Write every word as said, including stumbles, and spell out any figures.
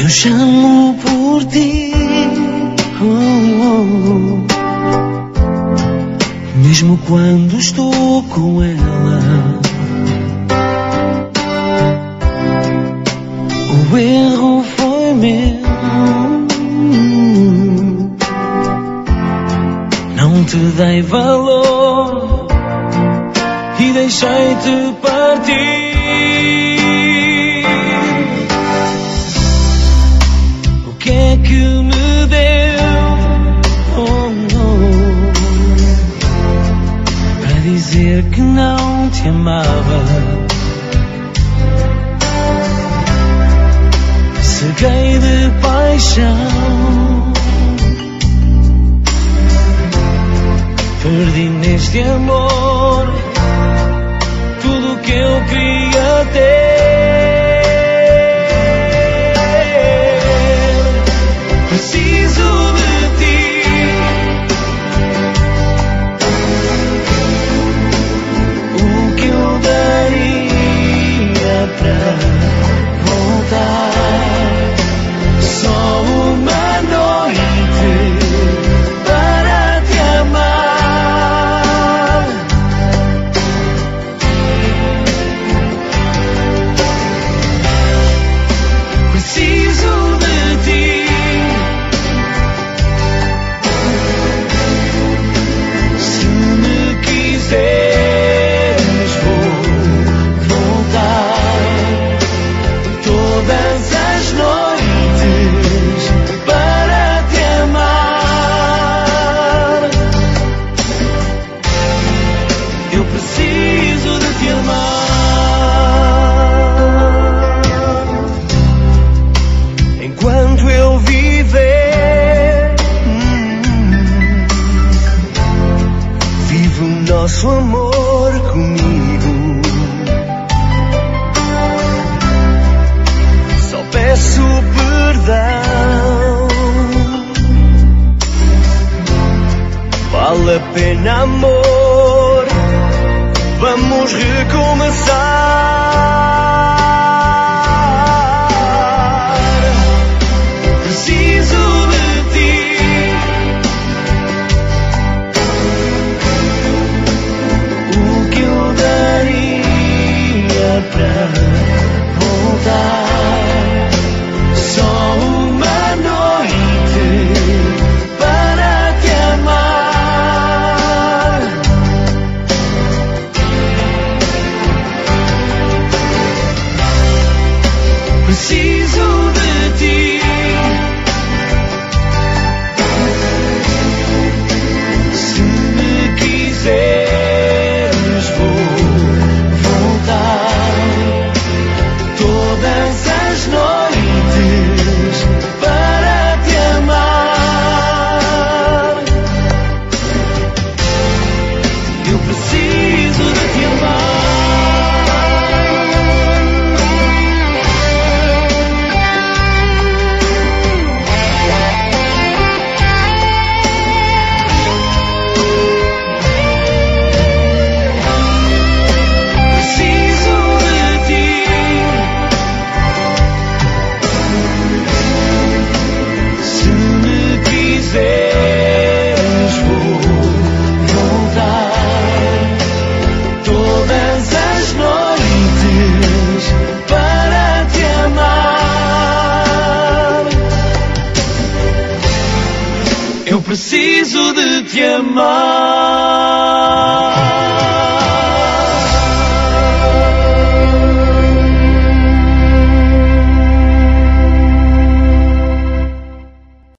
Eu chamo por ti, oh, oh. Mesmo quando estou com ela. O erro foi meu, não te dei valor e deixei-te partir. O que é que me deu, oh, oh, para dizer que não te amava? Ceguei de paixão, perdi neste amor tudo o que eu queria ter. Preciso de ti, o que eu daria para voltar. Só uma noite para te amar. Preciso de ti, se me quiseres vou voltar todas as noites para te amar. Eu preciso de te amar. Enquanto eu viver, hum, vive o nosso amor comigo. Só peço perdão. Vale a pena, amor, vamos recomeçar. Preciso de ti, o que eu daria para voltar. Só uma noite para te amar. Preciso de ti, se me quiseres vou voltar todas as noites para te amar. Eu preciso de te amar. Preciso de ti, se me quiseres vou voltar todas as noites para te amar. Eu preciso de te amar.